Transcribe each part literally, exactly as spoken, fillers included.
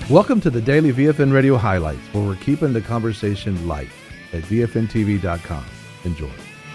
Welcome to the Daily V F N Radio Highlights, where we're keeping the conversation light at V F N T V dot com. Enjoy.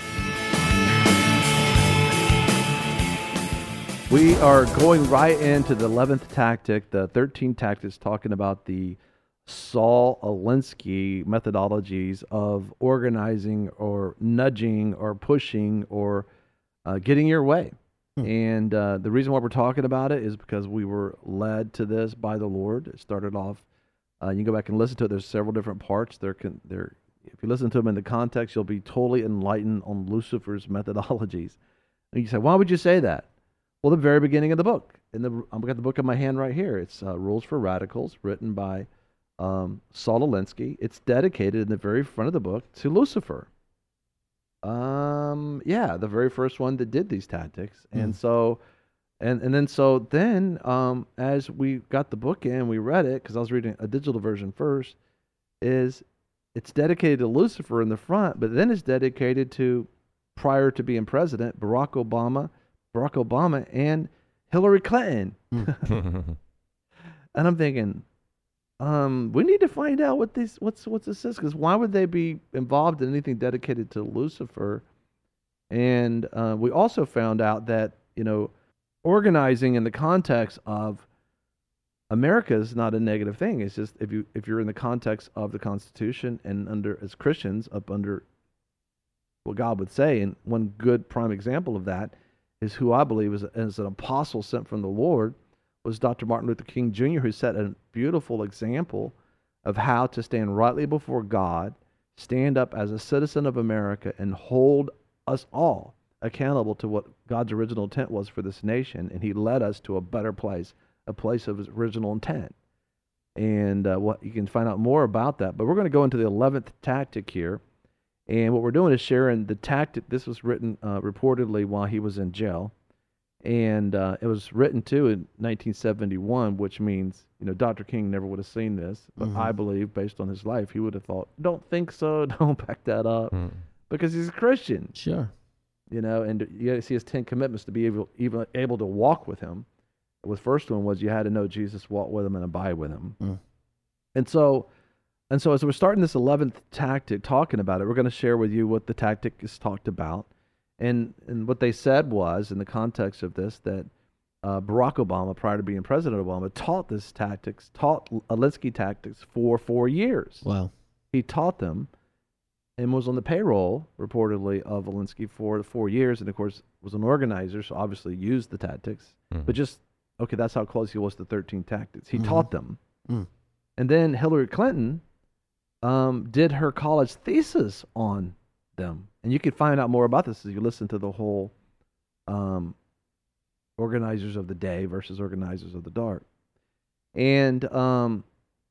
We are going right into the eleventh tactic, the thirteen tactics, talking about the Saul Alinsky methodologies of organizing or nudging or pushing or uh, getting your way. Hmm. And uh, the reason why we're talking about it is because we were led to this by the Lord. It started off, uh, you can go back and listen to it. There's several different parts. There can, there, if you listen to them in the context, you'll be totally enlightened on Lucifer's methodologies. And you say, why would you say that? Well, the very beginning of the book. In the, I've got the book in my hand right here. It's uh, Rules for Radicals, written by um, Saul Alinsky. It's dedicated in the very front of the book to Lucifer. Um, yeah, the very first one that did these tactics. Mm. And so, and, and then, so then, um, as we got the book in, we read it, because I was reading a digital version first, is it's dedicated to Lucifer in the front, but then it's dedicated to, prior to being president, Barack Obama, Barack Obama and Hillary Clinton. Mm. And I'm thinking, Um, we need to find out what this what's what's this is, because why would they be involved in anything dedicated to Lucifer? And uh, we also found out that, you know, organizing in the context of America is not a negative thing. It's just if you if you're in the context of the Constitution and under as Christians up under what God would say, and one good prime example of that is who I believe is, is an apostle sent from the Lord, was Doctor Martin Luther King Junior, who set a beautiful example of how to stand rightly before God, stand up as a citizen of America, and hold us all accountable to what God's original intent was for this nation. And he led us to a better place, a place of his original intent. And uh, what you can find out more about that. But we're going to go into the eleventh tactic here. And what we're doing is sharing the tactic. This was written uh, reportedly while he was in jail. And uh, it was written, too, in nineteen seventy-one, which means, you know, Doctor King never would have seen this. But mm-hmm. I believe, based on his life, he would have thought, don't think so, don't back that up, mm. because he's a Christian. Sure. You know, and you got to see his Ten Commitments to be able, even able to walk with him. The first one was you had to know Jesus, walk with him, and abide with him. Mm. And so, and so as we're starting this eleventh tactic, talking about it, we're going to share with you what the tactic is talked about. And and what they said was, in the context of this, that uh, Barack Obama, prior to being President Obama, taught this tactics, taught Alinsky tactics for four years. Wow. He taught them and was on the payroll, reportedly, of Alinsky for four years, and of course was an organizer, so obviously used the tactics. Mm-hmm. But just, okay, that's how close he was to thirteen tactics. He mm-hmm. taught them. Mm. And then Hillary Clinton um, did her college thesis on them. And you can find out more about this as you listen to the whole um, Organizers of the Day versus Organizers of the Dark. And um,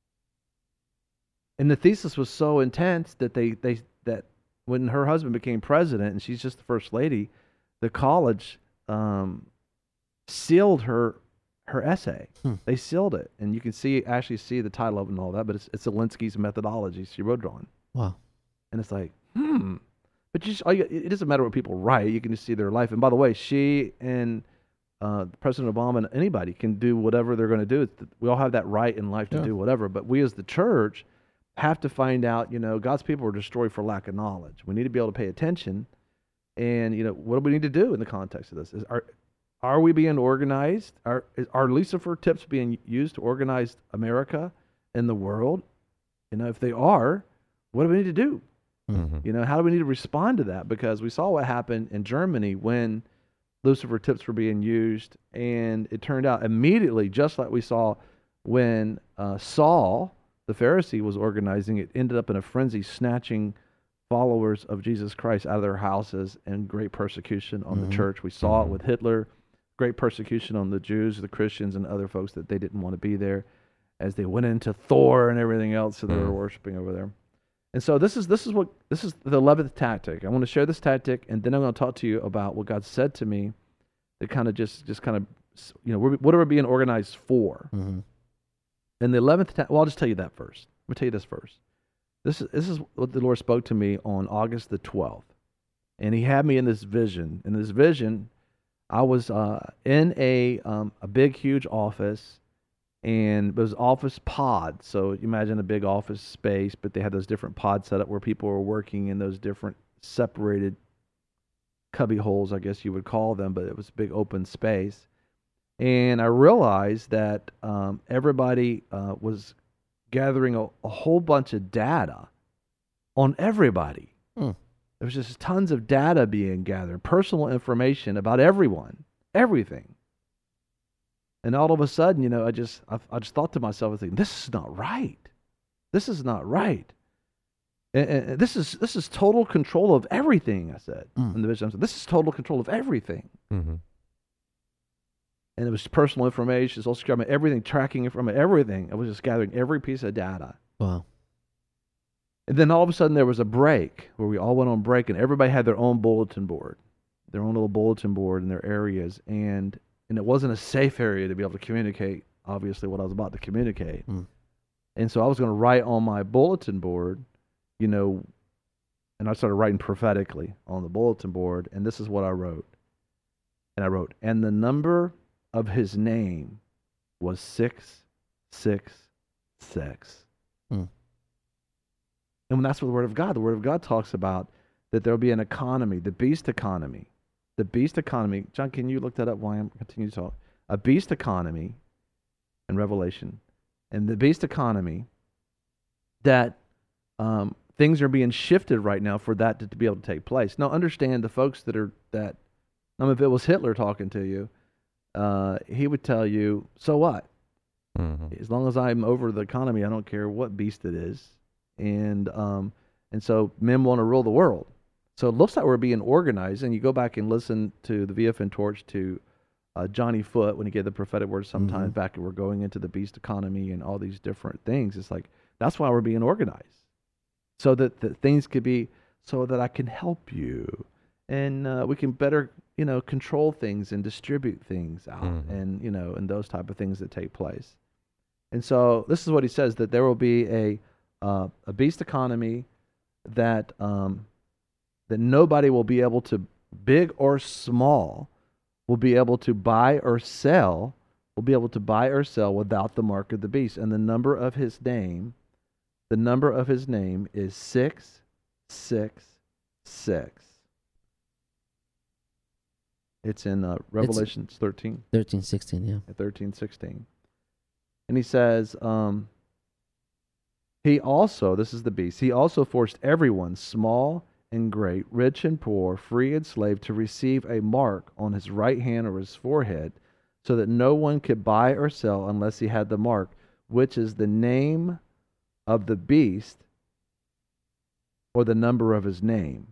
and the thesis was so intense that they, they that when her husband became president, and she's just the first lady, the college um, sealed her her essay. Hmm. They sealed it, and you can see actually see the title of it and all that. But it's it's Alinsky's methodology she wrote it on. Wow. And it's like, hmm. But just, it doesn't matter what people write. You can just see their life. And by the way, she and uh, President Obama and anybody can do whatever they're going to do. We all have that right in life to yeah. do whatever. But we as the church have to find out, you know, God's people are destroyed for lack of knowledge. We need to be able to pay attention. And, you know, what do we need to do in the context of this? Is Are are we being organized? Are, is, are Lucifer tips being used to organize America and the world? You know, if they are, what do we need to do? Mm-hmm. You know, how do we need to respond to that? Because we saw what happened in Germany when Lucifer tips were being used, and it turned out immediately, just like we saw when uh, Saul, the Pharisee, was organizing, it ended up in a frenzy, snatching followers of Jesus Christ out of their houses, and great persecution on mm-hmm. the church. We saw mm-hmm. it with Hitler, great persecution on the Jews, the Christians, and other folks that they didn't want to be there, as they went into Thor and everything else that mm-hmm. they were worshiping over there. And so this is this is what this is the eleventh tactic. I want to share this tactic, and then I'm going to talk to you about what God said to me that kind of just just kind of, you know, what are we being organized for? Mm-hmm. And the eleventh ta- well, I'll just tell you that first. Let me tell you this first. This is this is what the Lord spoke to me on August the twelfth, and He had me in this vision. In this vision, I was uh, in a um, a big huge office and it was office pods. So you imagine a big office space, but they had those different pods set up where people were working in those different separated cubby holes, I guess you would call them, but it was a big open space. And I realized that um, everybody uh, was gathering a, a whole bunch of data on everybody. Mm. There was just tons of data being gathered, personal information about everyone, everything. And all of a sudden, you know, I just I, I just thought to myself, I was thinking, this is not right. This is not right. And, and this is this is total control of everything. I said Mm. in the vision. I said, this is total control of everything. Mm-hmm. And it was personal information, social security, everything, tracking it from everything. I was just gathering every piece of data. Wow. And then all of a sudden there was a break where we all went on break, and everybody had their own bulletin board, their own little bulletin board in their areas, and and it wasn't a safe area to be able to communicate, obviously, what I was about to communicate. Mm. And so I was going to write on my bulletin board, you know, and I started writing prophetically on the bulletin board, and this is what I wrote. And I wrote, and the number of his name was six six six. Mm. And when that's what the Word of God, the Word of God talks about that there will be an economy, the beast economy. The beast economy. John, can you look that up while I continue to talk? A beast economy in Revelation. And the beast economy, that um, things are being shifted right now for that to, to be able to take place. Now, understand the folks that are, that, I mean, if it was Hitler talking to you, uh, he would tell you, so what? Mm-hmm. As long as I'm over the economy, I don't care what beast it is. And um, and so men want to rule the world. So it looks like we're being organized. And you go back and listen to the V F N Torch to uh, Johnny Foote when he gave the prophetic word sometimes Mhm. back, and we're going into the beast economy and all these different things. It's like, that's why we're being organized. So that the things could be, so that I can help you. And uh, we can better, you know, control things and distribute things out, Mhm. and, you know, and those type of things that take place. And so this is what he says, that there will be a uh, a beast economy that um, that nobody will be able to, big or small, will be able to buy or sell, will be able to buy or sell without the mark of the beast. And the number of his name, the number of his name is six six six. It's in uh, Revelation thirteen. thirteen, sixteen, yeah. At thirteen sixteen. And he says, um, he also, this is the beast, he also forced everyone, small and great, rich and poor, free and slave, to receive a mark on his right hand or his forehead, so that no one could buy or sell unless he had the mark, which is the name of the beast or the number of his name.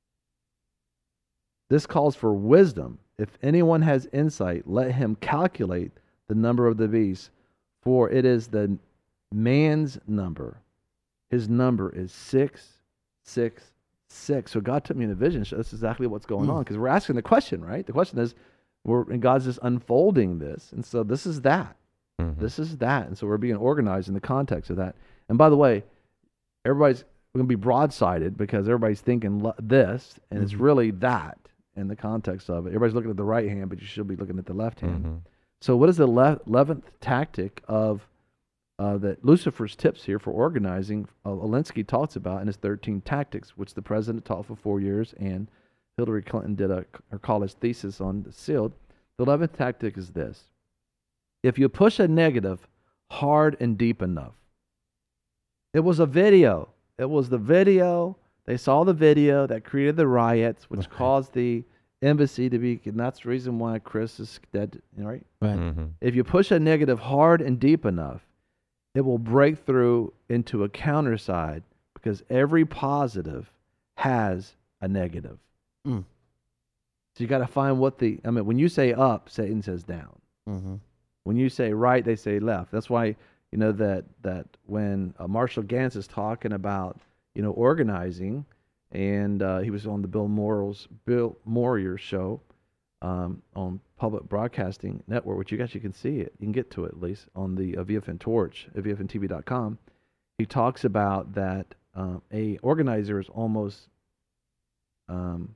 This calls for wisdom. If anyone has insight, let him calculate the number of the beast, for it is the man's number. His number is six six six. So God took me in a vision. So that's exactly what's going Mm. on, because we're asking the question, right? The question is, we're and God's just unfolding this, and so this is that. Mm-hmm. This is that, and so we're being organized in the context of that. And by the way, everybody's going to be broadsided because everybody's thinking lo- this, and it's Mhm. really that in the context of it. Everybody's looking at the right hand, but you should be looking at the left hand. Mm-hmm. So what is the le- eleventh tactic of uh, that Lucifer's tips here for organizing? Uh, Alinsky talks about in his thirteen tactics, which the president taught for four years, and Hillary Clinton did a her college thesis on the sealed. The eleventh tactic is this: if you push a negative hard and deep enough, it was a video. It was the video. They saw the video that created the riots, which Right. caused the embassy to be, and that's the reason why Chris is dead, right? Right. Mm-hmm. If you push a negative hard and deep enough, it will break through into a counter side, because every positive has a negative. Mm. So you got to find what the, I mean, when you say up, Satan says down. Mm-hmm. When you say right, they say left. That's why, you know, that that when uh, Marshall Gantz is talking about, you know, organizing, and uh, he was on the Bill Morrill's Bill Moyer show um, on Public Broadcasting Network, which you guys you can see it. You can get to it at least on the uh, V F N Torch at V F N T V dot com. He talks about that um, a organizer is almost um,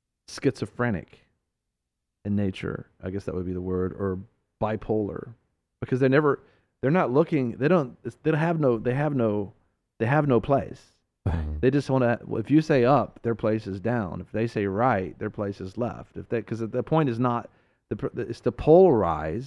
schizophrenic in nature. I guess that would be the word, or bipolar. because they never, they're not looking. They don't. They don't have no. They have no. They have no place. They just want to. If you say up, their place is down. If they say right, their place is left. If they, because the point is not the. It's to polarize,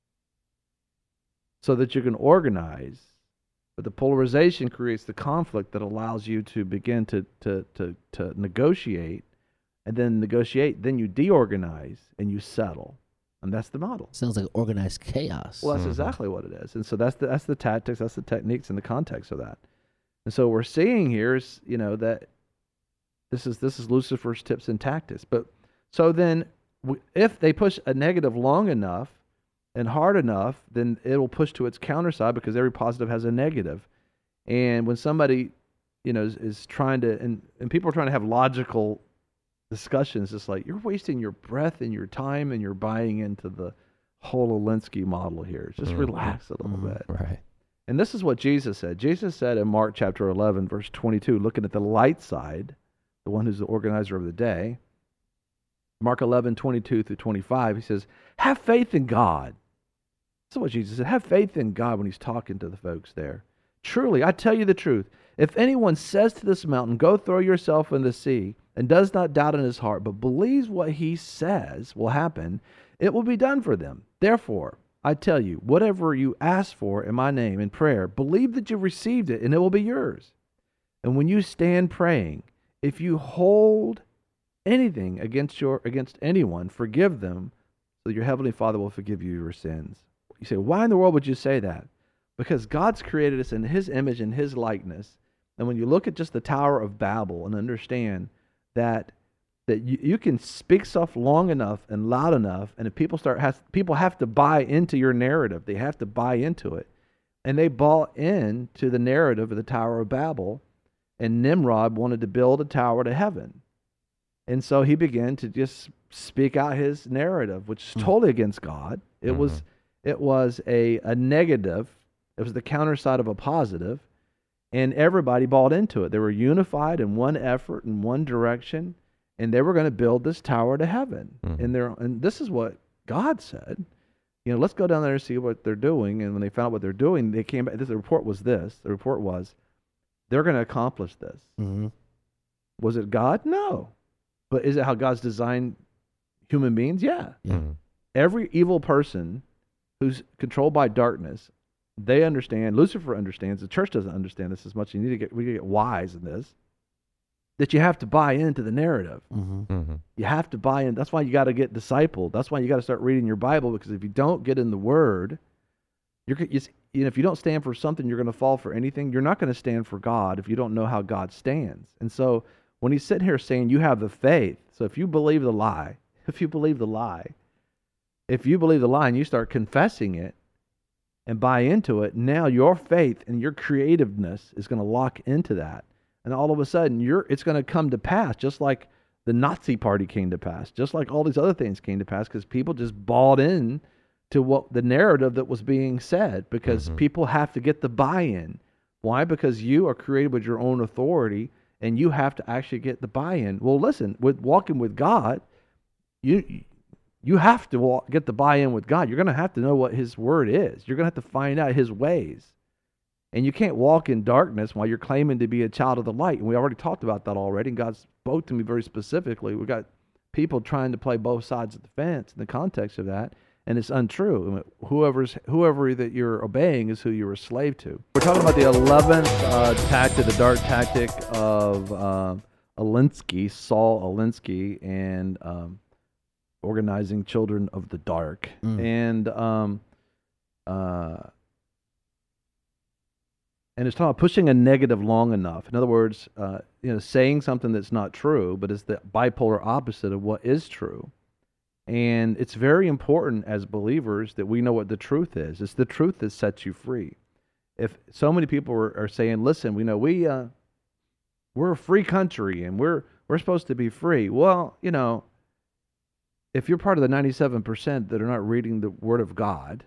so that you can organize. But the polarization creates the conflict that allows you to begin to to to to negotiate, and then negotiate. Then you deorganize and you settle, and that's the model. Sounds like organized chaos. Well, that's Mhm. exactly what it is. And so that's the that's the tactics, that's the techniques, and the context of that. And so we're seeing here is, you know, that this is this is Lucifer's tips and tactics. But so then, w- if they push a negative long enough and hard enough, then it'll push to its counter side, because every positive has a negative. And when somebody, you know, is, is trying to, and, and people are trying to have logical discussions, it's like, you're wasting your breath and your time, and you're buying into the whole Alinsky model here. Just Mhm. relax a little Mhm. bit. Right. And this is what Jesus said. Jesus said in Mark chapter eleven, verse twenty-two, looking at the light side, the one who's the organizer of the day, Mark eleven, twenty-two through twenty-five, he says, have faith in God. This is what Jesus said. Have faith in God when he's talking to the folks there. Truly, I tell you the truth. If anyone says to this mountain, go throw yourself in the sea, and does not doubt in his heart, but believes what he says will happen, it will be done for them. Therefore, I tell you, whatever you ask for in my name in prayer, believe that you've received it, and it will be yours. And when you stand praying, if you hold anything against your against anyone, forgive them, so your heavenly Father will forgive you your sins. You say, why in the world would you say that? Because God's created us in his image and his likeness. And when you look at just the Tower of Babel and understand that that you, you can speak stuff long enough and loud enough, and if people start has people have to buy into your narrative, they have to buy into it, and they bought into the narrative of the Tower of Babel, and Nimrod wanted to build a tower to heaven, and so he began to just speak out his narrative, which is Mm. totally against God. It Mhm. was it was a a negative. It was the counter side of a positive, and everybody bought into it. They were unified in one effort in one direction. And they were going to build this tower to heaven. Mhm. And they're, and this is what God said. You know, let's go down there and see what they're doing. And when they found out what they're doing, they came back. This, the report was this. The report was, they're going to accomplish this. Mm-hmm. Was it God? No. But is it how God's designed human beings? Yeah. Yeah. Mhm. Every evil person who's controlled by darkness, they understand. Lucifer understands. The church doesn't understand this as much. You need to get, we need to get wise in this. That you have to buy into the narrative. Mm-hmm. Mhm. You have to buy in. That's why you got to get discipled. That's why you got to start reading your Bible, because if you don't get in the Word, you're you, you know, if you don't stand for something, you're going to fall for anything. You're not going to stand for God if you don't know how God stands. And so when he's sitting here saying you have the faith, so if you believe the lie, if you believe the lie, if you believe the lie and you start confessing it and buy into it, now your faith and your creativeness is going to lock into that. And all of a sudden, you're it's going to come to pass, just like the Nazi Party came to pass, just like all these other things came to pass, because people just bought in to what the narrative that was being said, because Mhm. people have to get the buy-in. Why? Because you are created with your own authority, and you have to actually get the buy-in. Well, listen, with walking with God, you you have to walk, get the buy-in with God. You're going to have to know what his word is. You're going to have to find out his ways. And you can't walk in darkness while you're claiming to be a child of the light. And we already talked about that already. And God spoke to me very specifically. We got people trying to play both sides of the fence in the context of that, and it's untrue. I mean, whoever's whoever that you're obeying is who you're a slave to. We're talking about the eleventh uh, tactic, the dark tactic of uh, Alinsky, Saul Alinsky, and um, organizing children of the dark. Mm. And um, uh, and it's talking about pushing a negative long enough. In other words, uh, you know, saying something that's not true, but is the bipolar opposite of what is true. And it's very important as believers that we know what the truth is. It's the truth that sets you free. If so many people are, are saying, "Listen, we know we uh, we're a free country and we're we're supposed to be free," well, you know, if you're part of the ninety-seven percent that are not reading the Word of God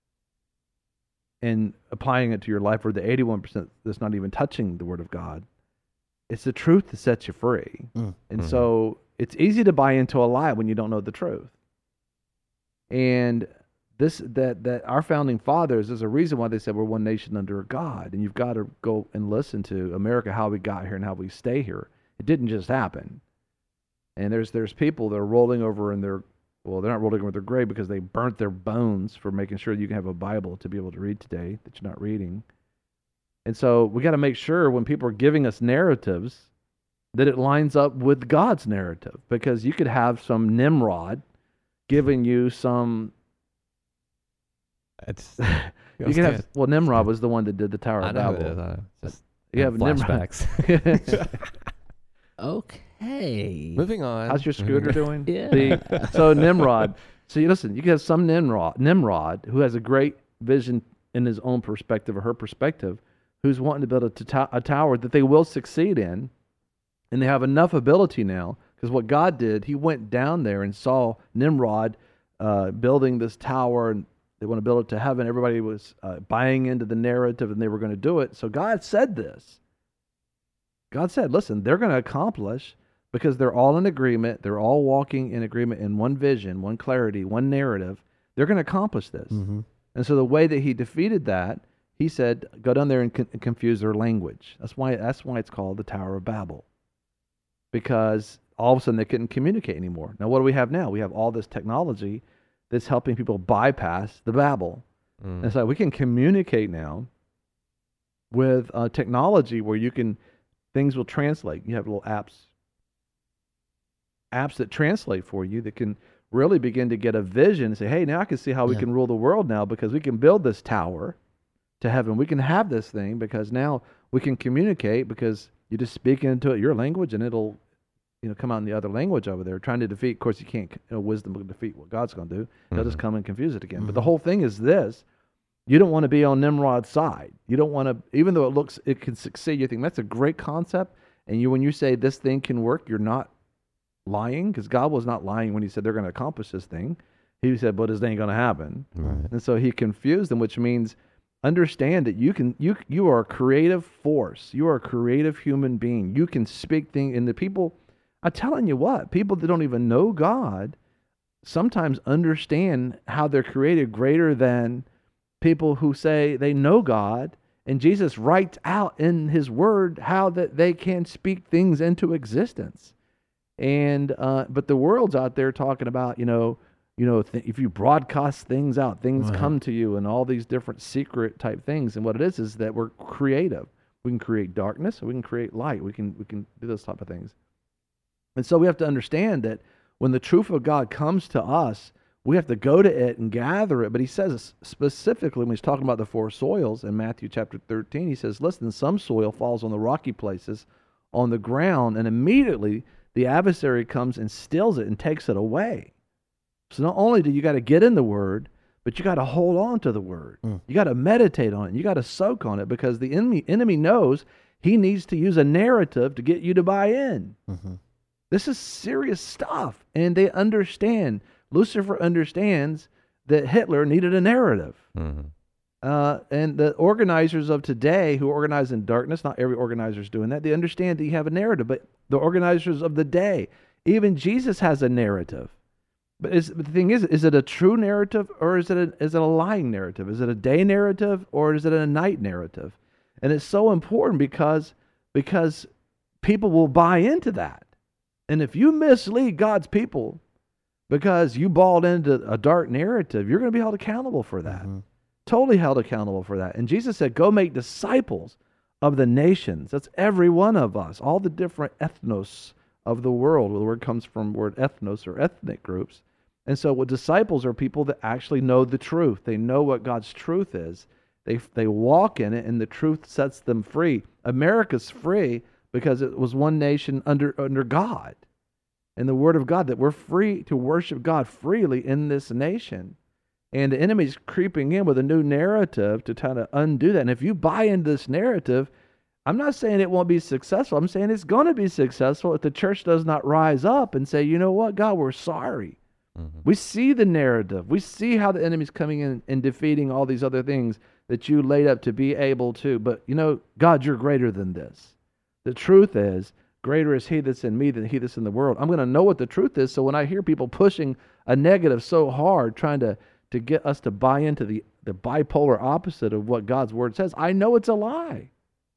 and applying it to your life, or the eighty-one percent that's not even touching the Word of God, it's the truth that sets you free. Mm. And Mhm. so it's easy to buy into a lie when you don't know the truth. And this that that our founding fathers, there's a reason why they said we're one nation under God, and you've got to go and listen to America, how we got here and how we stay here. It didn't just happen. And there's there's people that are rolling over in their, well, they're not rolling over their grave because they burnt their bones for making sure you can have a Bible to be able to read today that you're not reading. And so we got to make sure when people are giving us narratives that it lines up with God's narrative, because you could have some Nimrod giving you some. It's you can have well, Nimrod was the one that did the Tower of I know Babel. it is. I know. Just You have flashbacks. Okay. Moving on. How's your scooter doing? Yeah. The, so Nimrod. So you listen. You can have some Nimrod, Nimrod who has a great vision in his own perspective or her perspective, who's wanting to build a, to- a tower that they will succeed in, and they have enough ability now. Because what God did, He went down there and saw Nimrod uh, building this tower, and they want to build it to heaven. Everybody was uh, buying into the narrative, and they were going to do it. So God said this. God said, listen, they're going to accomplish, because they're all in agreement. They're all walking in agreement in one vision, one clarity, one narrative. They're going to accomplish this. Mm-hmm. And so the way that He defeated that, He said, go down there and, con- and confuse their language. That's why, that's why it's called the Tower of Babel. Because all of a sudden they couldn't communicate anymore. Now, what do we have now? We have all this technology that's helping people bypass the Babel. Mm. And so we can communicate now with uh, technology where you can, things will translate. You have little apps, apps that translate for you that can really begin to get a vision and say, hey, now I can see how we Yeah. can rule the world now, because we can build this tower to heaven. We can have this thing because now we can communicate, because you just speak into it your language and it'll, you know, come out in the other language over there, trying to defeat. Of course, you can't, you know, wisdom will defeat what God's going to do. They'll just Mhm. come and confuse it again. But Mhm. the whole thing is this: you don't want to be on Nimrod's side. You don't want to, even though it looks it can succeed. You think that's a great concept, and you when you say this thing can work, you're not lying, because God was not lying when He said they're going to accomplish this thing. He said, but it ain't going to happen. Right. And so He confused them, which means understand that you can you you are a creative force. You are a creative human being. You can speak things, and the people. I'm telling you what, people that don't even know God sometimes understand how they're created greater than people who say they know God. And Jesus writes out in His Word how that they can speak things into existence. And uh, but the world's out there talking about, you know, you know, th- if you broadcast things out, things Right. come to you, and all these different secret type things. And what it is is that we're creative. We can create darkness, or we can create light. We can we can do those type of things. And so we have to understand that when the truth of God comes to us, we have to go to it and gather it. But He says specifically, when He's talking about the four soils in Matthew chapter thirteen, He says, listen, some soil falls on the rocky places, on the ground, and immediately the adversary comes and steals it and takes it away. So not only do you got to get in the Word, but you got to hold on to the Word. Mm. You got to meditate on it. You got to soak on it, because the enemy, enemy knows he needs to use a narrative to get you to buy in. Mm-hmm. This is serious stuff, and they understand. Lucifer understands that Hitler needed a narrative. Mhm. Uh, and the organizers of today who organize in darkness, not every organizer is doing that, they understand that you have a narrative. But the organizers of the day, even Jesus has a narrative. But, is, but the thing is, is it a true narrative, or is it a, is it a lying narrative? Is it a day narrative, or is it a night narrative? And it's so important because because people will buy into that. And if you mislead God's people because you bought into a dark narrative, you're going to be held accountable for that. Mm-hmm. Totally held accountable for that. And Jesus said, go make disciples of the nations. That's every one of us, all the different ethnos of the world. Well, the word comes from the word ethnos, or ethnic groups. And so what disciples are people that actually know the truth. They know what God's truth is. They, they walk in it, and the truth sets them free. America's free because it was one nation under under God and the Word of God, that we're free to worship God freely in this nation. And the enemy's creeping in with a new narrative to try to undo that. And if you buy into this narrative, I'm not saying it won't be successful. I'm saying it's going to be successful if the church does not rise up and say, you know what, God, we're sorry. Mhm. We see the narrative. We see how the enemy's coming in and defeating all these other things that you laid up to be able to. But, you know, God, you're greater than this. The truth is, greater is He that's in me than he that's in the world. I'm going to know what the truth is, so when I hear people pushing a negative so hard, trying to to get us to buy into the, the bipolar opposite of what God's word says, I know it's a lie.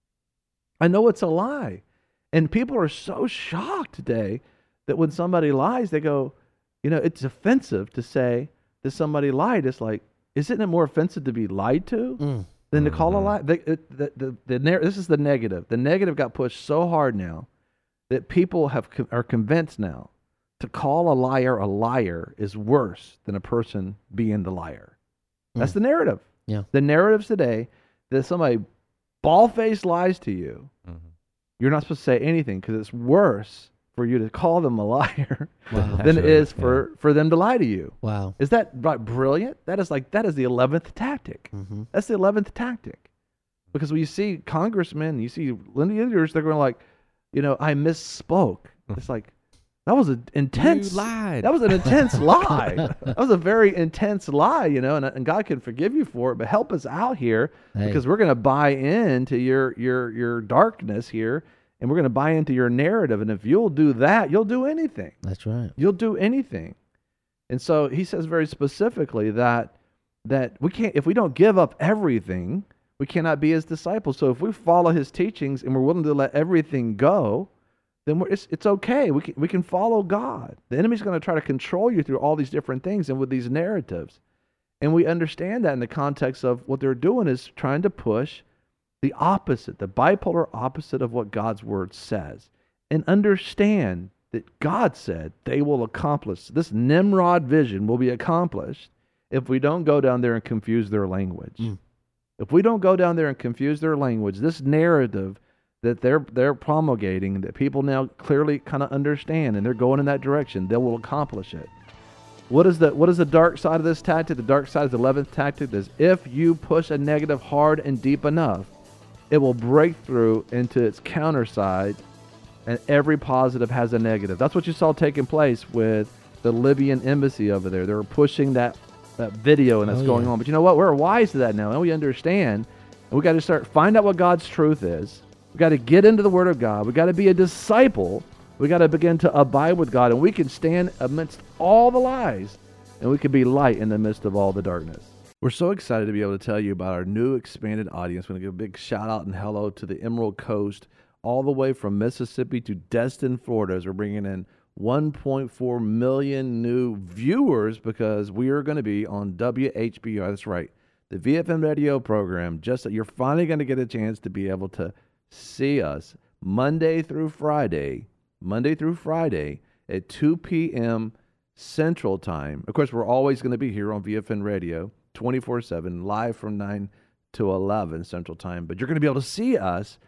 I know it's a lie. And people are so shocked today that when somebody lies, they go, you know, it's offensive to say that somebody lied. It's like, isn't it more offensive to be lied to Mm. than to call a lie? The, it- the, the, the, nar- this is the negative. The negative got pushed so hard now that people have co- are convinced now to call a liar a liar is worse than a person being the liar. That's Mm. the narrative. Yeah. The narratives today that somebody bald-faced lies to you, Mhm. you're not supposed to say anything because it's worse for you to call them a liar Wow. than it Actually, is yeah. for, for them to lie to you. Wow. Is that right, brilliant? That is like, that is the eleventh tactic. Mm-hmm. That's the eleventh tactic. Because when you see congressmen, you see leaders, they're going like, you know, I misspoke. It's like, that was an intense, You lied. that was an intense lie. That was a very intense lie, you know, and, and God can forgive you for it, but help us out here Hey. because we're going to buy into your, your, your darkness here, and we're going to buy into your narrative. And if you'll do that, you'll do anything. That's right. You'll do anything. And so he says very specifically that that we can't, if we don't give up everything, we cannot be his disciples. So if we follow his teachings and we're willing to let everything go, then we're, it's it's okay. We can we can follow God. The enemy's going to try to control you through all these different things and with these narratives. And we understand that in the context of what they're doing is trying to push the opposite, the bipolar opposite of what God's word says. And understand that God said they will accomplish, this Nimrod vision will be accomplished if we don't go down there and confuse their language. Mm. If we don't go down there and confuse their language, this narrative that they're they're promulgating, that people now clearly kind of understand and they're going in that direction, they will accomplish it. What is the what is the dark side of this tactic? The dark side is the eleventh tactic is if you push a negative hard and deep enough, it will break through into its counter side, and every positive has a negative. That's what you saw taking place with the Libyan embassy over there. They were pushing that, that video, and that's Oh, going yeah. on. But you know what? We're wise to that now, and we understand. And we got to start find out what God's truth is. We got to get into the Word of God. We got to be a disciple. We got to begin to abide with God, and we can stand amidst all the lies, and we can be light in the midst of all the darkness. We're so excited to be able to tell you about our new expanded audience. We're going to give a big shout out and hello to the Emerald Coast, all the way from Mississippi to Destin, Florida, as we're bringing in one point four million new viewers because we are going to be on W H B R. That's right, the V F M radio program. Just that you're finally going to get a chance to be able to see us Monday through Friday, Monday through Friday at two p.m. Central Time. Of course, we're always going to be here on V F N Radio twenty-four seven, live from nine to eleven Central Time. But you're going to be able to see us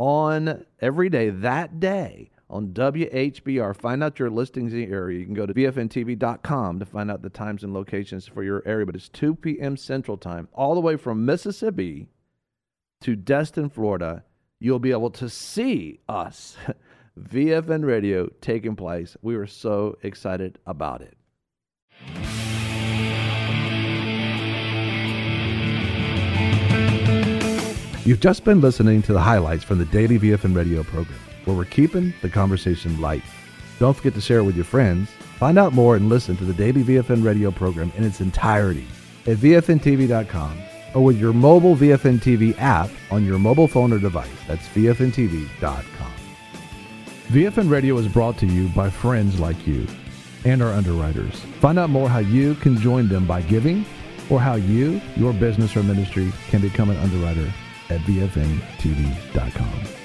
on every day that day on W H B R. Find out your listings in the area. You can go to V F N T V dot com to find out the times and locations for your area. But it's two p.m. Central Time, all the way from Mississippi to Destin, Florida. You'll be able to see us, V F N Radio, taking place. We were so excited about it. You've just been listening to the highlights from the daily V F N Radio program, where we're keeping the conversation light. Don't forget to share it with your friends. Find out more and listen to the daily V F N Radio program in its entirety at V F N T V dot com or with your mobile V F N T V app on your mobile phone or device. That's V F N T V dot com. V F N Radio is brought to you by friends like you and our underwriters. Find out more how you can join them by giving or how you, your business or ministry can become an underwriter at V F N T V dot com.